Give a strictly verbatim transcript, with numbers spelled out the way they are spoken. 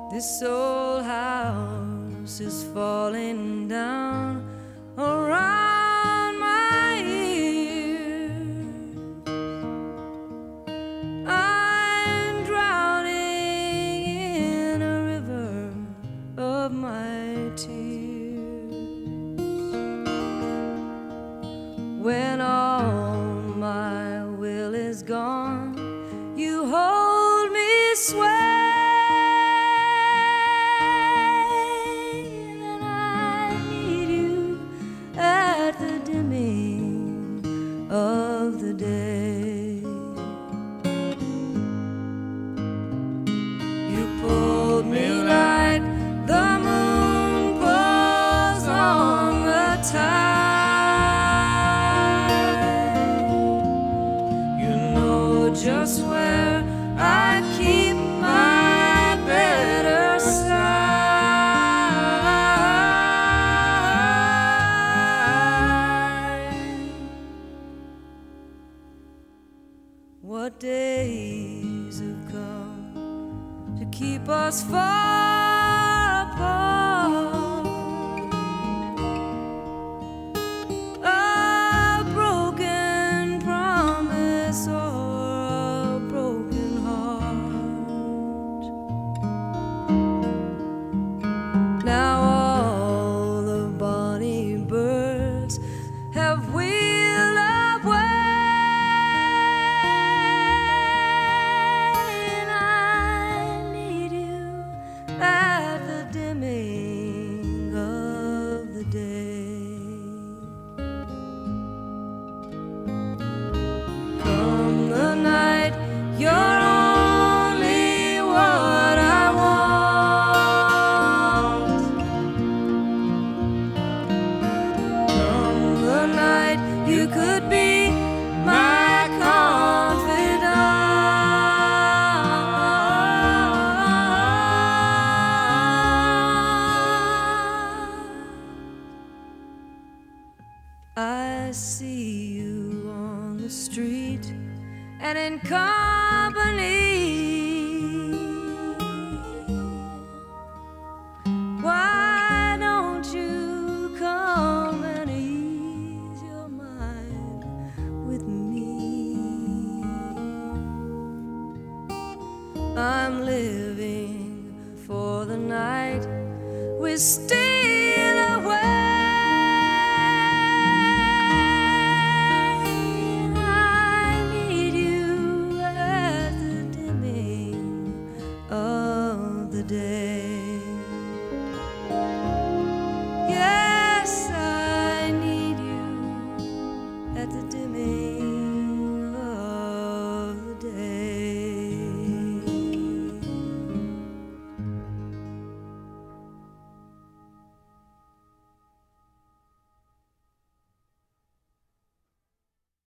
This old house is falling down around my ears. I'm drowning in a river of my tears. When all my will is gone, you hold me sway. Of the day, you pulled me like the moon pulls on the tide. You know just where I keep my better side. What days have come to keep us far apart? A broken promise or a broken heart. Now all the bonny birds have wheeled away. At the dimming of the day, come the night, you're only what I want. Come the night, you could be my confidant. I see you on the street and in company. Why don't you come and ease your mind with me? I'm living for the night we steal away.